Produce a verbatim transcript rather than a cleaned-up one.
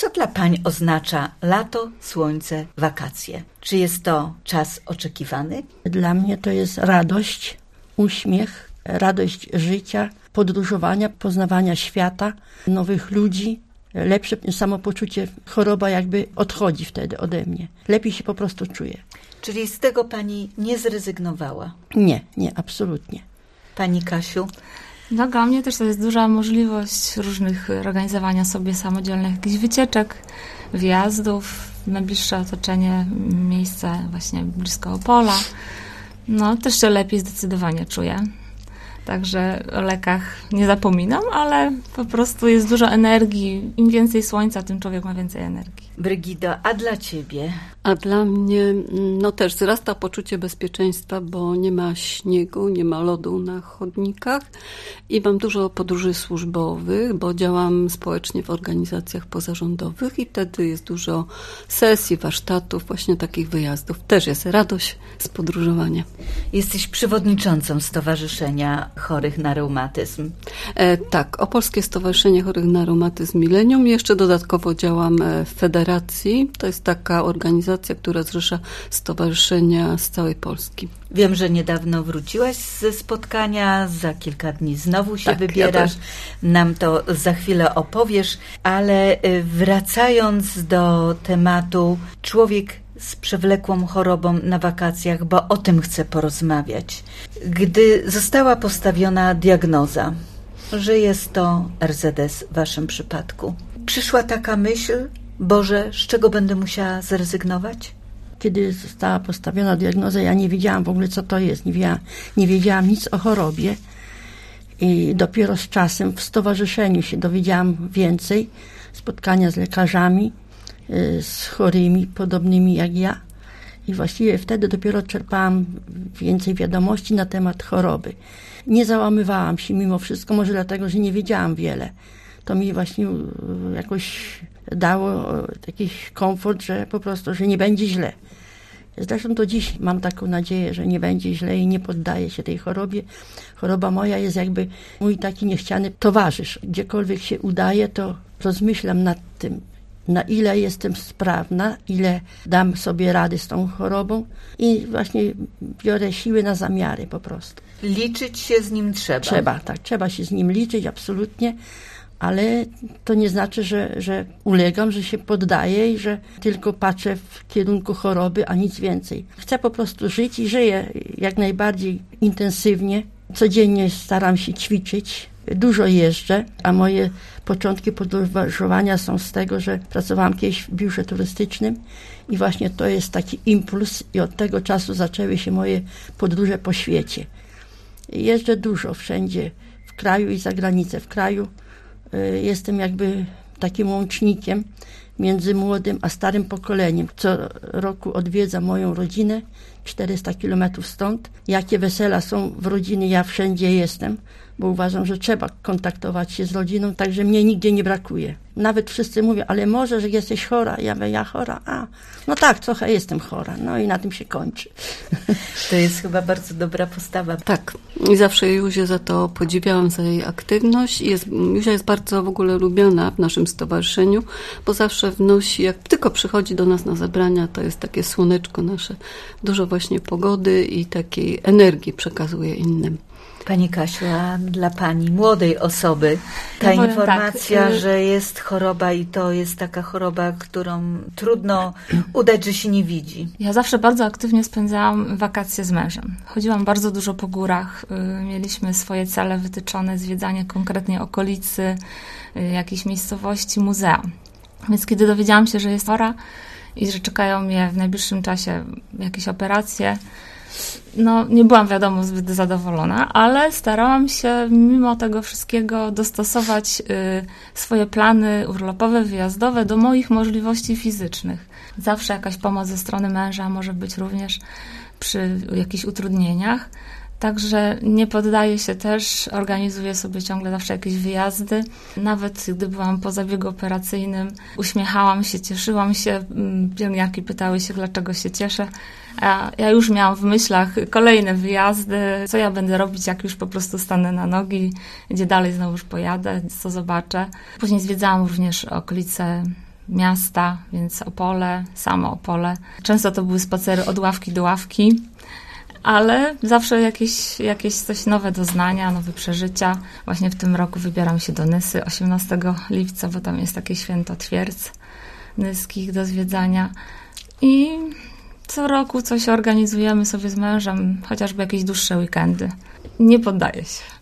Co dla pań oznacza lato, słońce, wakacje? Czy jest to czas oczekiwany? Dla mnie to jest radość, uśmiech, radość życia, podróżowania, poznawania świata, nowych ludzi, lepsze samopoczucie. Choroba jakby odchodzi wtedy ode mnie. Lepiej się po prostu czuję. Czyli z tego pani nie zrezygnowała? Nie, nie, absolutnie. Pani Kasiu? No, dla mnie też to jest duża możliwość różnych organizowania sobie samodzielnych jakichś wycieczek, wyjazdów w najbliższe otoczenie, miejsca właśnie blisko Opola. No, też się lepiej zdecydowanie czuję. Także o lekach nie zapominam, ale po prostu jest dużo energii. Im więcej słońca, tym człowiek ma więcej energii. Brygido, a dla ciebie? A dla mnie no też wzrasta poczucie bezpieczeństwa, bo nie ma śniegu, nie ma lodu na chodnikach i mam dużo podróży służbowych, bo działam społecznie w organizacjach pozarządowych i wtedy jest dużo sesji, warsztatów, właśnie takich wyjazdów. Też jest radość z podróżowania. Jesteś przewodniczącą Stowarzyszenia Chorych na Reumatyzm. E, tak, Opolskie Stowarzyszenie Chorych na Reumatyzm Milenium. Jeszcze dodatkowo działam w Federacji. To jest taka organizacja, która zrzesza stowarzyszenia z całej Polski. Wiem, że niedawno wróciłaś ze spotkania, za kilka dni znowu się tak, wybierasz. Ja Nam to za chwilę opowiesz, ale wracając do tematu człowiek z przewlekłą chorobą na wakacjach, bo o tym chcę porozmawiać. Gdy została postawiona diagnoza, że jest to R Z S w waszym przypadku, przyszła taka myśl, Boże, z czego będę musiała zrezygnować? Kiedy została postawiona diagnoza, ja nie wiedziałam w ogóle, co to jest. Nie wiedziałam, nie wiedziałam nic o chorobie. I dopiero z czasem w stowarzyszeniu się dowiedziałam więcej. Spotkania z lekarzami, z chorymi, podobnymi jak ja. I właściwie wtedy dopiero czerpałam więcej wiadomości na temat choroby. Nie załamywałam się mimo wszystko, może dlatego, że nie wiedziałam wiele. To mi właśnie jakoś dało jakiś komfort, że po prostu, że nie będzie źle. Zresztą do dziś mam taką nadzieję, że nie będzie źle i nie poddaję się tej chorobie. Choroba moja jest jakby mój taki niechciany towarzysz. Gdziekolwiek się udaje, to rozmyślam nad tym, na ile jestem sprawna, ile dam sobie rady z tą chorobą i właśnie biorę siły na zamiary po prostu. Liczyć się z nim trzeba. Trzeba, tak. Trzeba się z nim liczyć, absolutnie. Ale to nie znaczy, że, że ulegam, że się poddaję i że tylko patrzę w kierunku choroby, a nic więcej. Chcę po prostu żyć i żyję jak najbardziej intensywnie. Codziennie staram się ćwiczyć, dużo jeżdżę, a moje początki podróżowania są z tego, że pracowałam kiedyś w biurze turystycznym i właśnie to jest taki impuls i od tego czasu zaczęły się moje podróże po świecie. Jeżdżę dużo wszędzie, w kraju i za granicę. W kraju jestem jakby takim łącznikiem między młodym a starym pokoleniem. Co roku odwiedzam moją rodzinę, czterysta kilometrów stąd. Jakie wesela są w rodzinie, ja wszędzie jestem, bo uważam, że trzeba kontaktować się z rodziną, także mnie nigdzie nie brakuje. Nawet wszyscy mówią, ale może, że jesteś chora. Ja mówię, ja chora? A, no tak, trochę jestem chora. No i na tym się kończy. To jest chyba bardzo dobra postawa. Tak. I zawsze Juzię za to podziwiałam, za jej aktywność. Jest, Juzia jest bardzo w ogóle lubiana w naszym stowarzyszeniu, bo zawsze wnosi, jak tylko przychodzi do nas na zebrania, to jest takie słoneczko nasze. Dużo właśnie pogody i takiej energii przekazuje innym. Pani Kasiu, a dla pani, młodej osoby, ta no informacja, tak, że jest choroba i to jest taka choroba, którą trudno udać, że się nie widzi. Ja zawsze bardzo aktywnie spędzałam wakacje z mężem. Chodziłam bardzo dużo po górach. Mieliśmy swoje cele wytyczone, zwiedzanie konkretnie okolicy, jakiejś miejscowości, muzea. Więc kiedy dowiedziałam się, że jest chora i że czekają mnie w najbliższym czasie jakieś operacje, no, nie byłam, wiadomo, zbyt zadowolona, ale starałam się mimo tego wszystkiego dostosować y, swoje plany urlopowe, wyjazdowe do moich możliwości fizycznych. Zawsze jakaś pomoc ze strony męża może być również przy jakichś utrudnieniach. Także nie poddaję się też, organizuję sobie ciągle zawsze jakieś wyjazdy. Nawet gdy byłam po zabiegu operacyjnym, uśmiechałam się, cieszyłam się. Pielęgniarki pytały się, dlaczego się cieszę. A ja już miałam w myślach kolejne wyjazdy, co ja będę robić, jak już po prostu stanę na nogi, gdzie dalej znowu już pojadę, co zobaczę. Później zwiedzałam również okolice miasta, więc Opole, samo Opole. Często to były spacery od ławki do ławki, ale zawsze jakieś, jakieś coś nowe doznania, nowe przeżycia. Właśnie w tym roku wybieram się do Nysy osiemnastego lipca, bo tam jest takie święto twierdz nyskich do zwiedzania. I co roku coś organizujemy sobie z mężem, chociażby jakieś dłuższe weekendy. Nie poddaję się.